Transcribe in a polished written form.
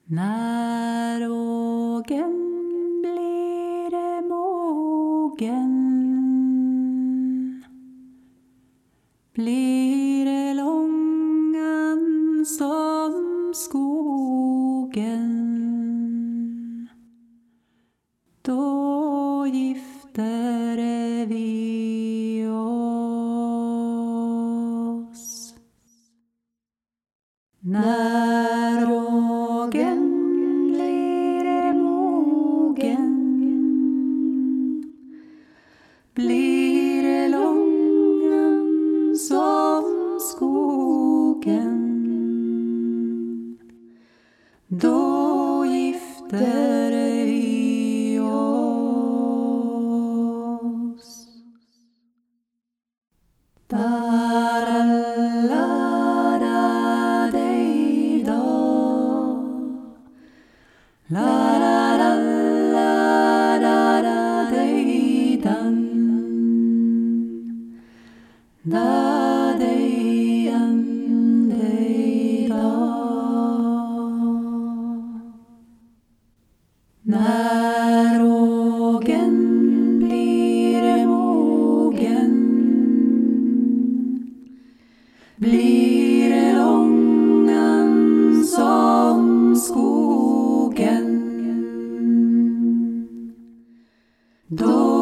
När ågen blir mogen, blir långan som skogen. Då gifter vi oss. När ågen blir mogen, blir långan som skogen. Då gifter vi oss. La la la la la la dei dan, da dei an dei da. När ågen blir mogen, blir långan som skogen. Då